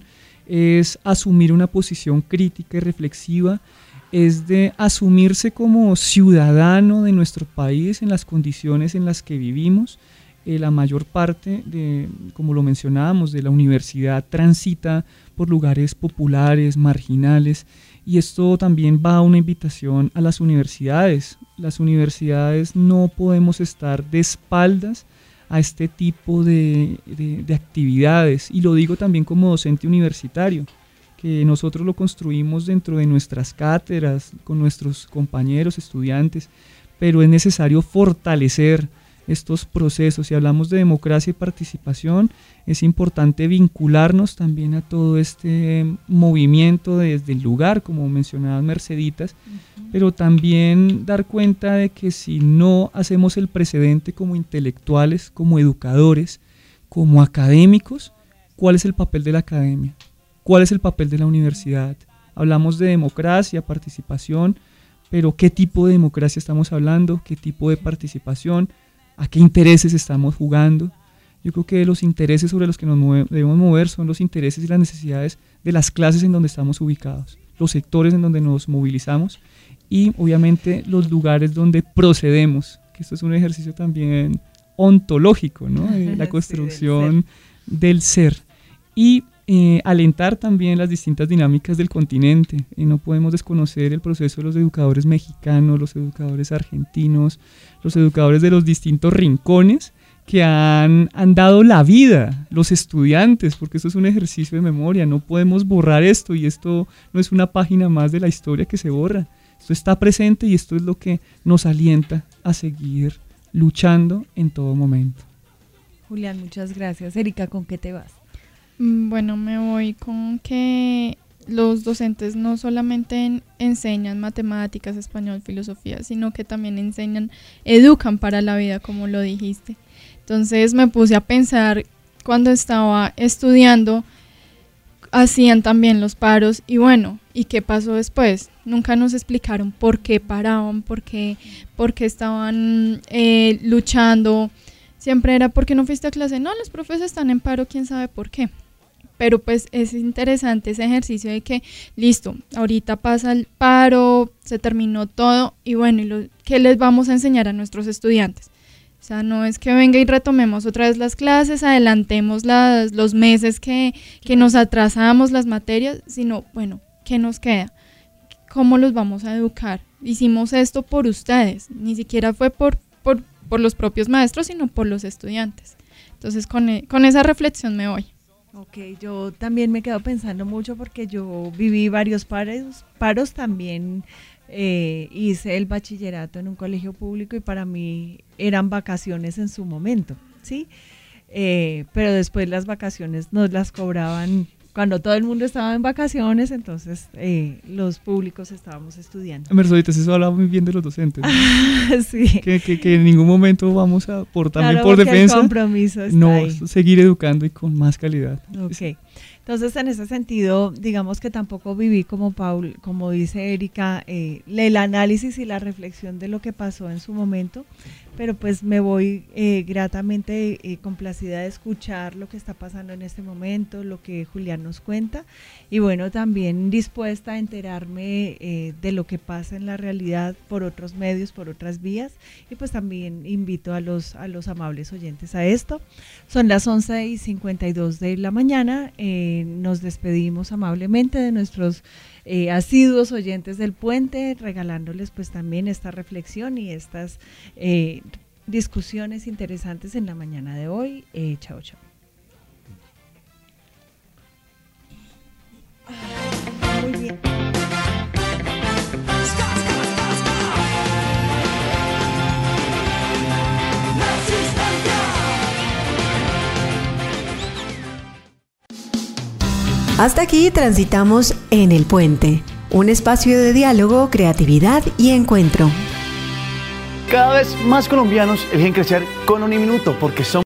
es asumir una posición crítica y reflexiva, es de asumirse como ciudadano de nuestro país en las condiciones en las que vivimos, eh, la mayor parte de, como lo mencionábamos, de la universidad transita por lugares populares, marginales, y esto también va a una invitación a las universidades. Las universidades no podemos estar de espaldas a este tipo de, de, de actividades, y lo digo también como docente universitario, que nosotros lo construimos dentro de nuestras cátedras, con nuestros compañeros, estudiantes, pero es necesario fortalecer estos procesos. Si hablamos de democracia y participación, es importante vincularnos también a todo este movimiento desde el lugar, como mencionaban Merceditas, uh-huh. pero también dar cuenta de que si no hacemos el precedente como intelectuales, como educadores, como académicos, ¿cuál es el papel de la academia? ¿Cuál es el papel de la universidad? Hablamos de democracia, participación, pero ¿qué tipo de democracia estamos hablando? ¿Qué tipo de participación? ¿A qué intereses estamos jugando? Yo creo que los intereses sobre los que nos mueve, debemos mover son los intereses y las necesidades de las clases en donde estamos ubicados, los sectores en donde nos movilizamos y obviamente los lugares donde procedemos, que esto es un ejercicio también ontológico, ¿no? De la construcción sí, del ser. Del ser. Y eh, alentar también las distintas dinámicas del continente. Eh, no podemos desconocer el proceso de los educadores mexicanos, los educadores argentinos, los educadores de los distintos rincones que han, han dado la vida, los estudiantes, porque esto es un ejercicio de memoria, no podemos borrar esto, y esto no es una página más de la historia que se borra, esto está presente y esto es lo que nos alienta a seguir luchando en todo momento. Julián, muchas gracias. Erika, ¿con qué te vas? Bueno, me voy con que los docentes no solamente en, enseñan matemáticas, español, filosofía, sino que también enseñan, educan para la vida, como lo dijiste. Entonces me puse a pensar, cuando estaba estudiando, hacían también los paros, y bueno, ¿y qué pasó después? Nunca nos explicaron por qué paraban, por qué, por qué estaban eh, luchando. Siempre era, ¿por qué no fuiste a clase? No, los profes están en paro, quién sabe por qué. Pero pues es interesante ese ejercicio de que, listo, ahorita pasa el paro, se terminó todo, y bueno, ¿y lo, qué les vamos a enseñar a nuestros estudiantes? O sea, no es que venga y retomemos otra vez las clases, adelantemos las, los meses que, que nos atrasamos las materias, sino, bueno, ¿qué nos queda? ¿Cómo los vamos a educar? Hicimos esto por ustedes, ni siquiera fue por, por, por los propios maestros, sino por los estudiantes. Entonces, con, con esa reflexión me voy. Ok, yo también me quedo pensando mucho porque yo viví varios paros, paros también eh, hice el bachillerato en un colegio público y para mí eran vacaciones en su momento, ¿sí? Eh, pero después las vacaciones nos las cobraban cuando todo el mundo estaba en vacaciones, entonces eh, los públicos estábamos estudiando. Merceditas, eso habla muy bien de los docentes, ¿no? Sí. Que, que, que en ningún momento vamos a, por también claro, por defensa, el compromiso está no, ahí. Seguir educando y con más calidad. Ok. Entonces, en ese sentido, digamos que tampoco viví como Paul, como dice Erika, eh, el análisis y la reflexión de lo que pasó en su momento, pero pues me voy eh, gratamente eh, complacida de escuchar lo que está pasando en este momento, lo que Julián nos cuenta, y bueno, también dispuesta a enterarme eh, de lo que pasa en la realidad por otros medios, por otras vías, y pues también invito a los, a los amables oyentes a esto. Son las once y cincuenta y dos de la mañana, eh, nos despedimos amablemente de nuestros eh, asiduos oyentes del Puente, regalándoles pues también esta reflexión y estas eh, discusiones interesantes en la mañana de hoy. Eh, chao, chao. Muy bien. Hasta aquí transitamos en El Puente, un espacio de diálogo, creatividad y encuentro. Cada vez más colombianos eligen crecer con Uniminuto porque son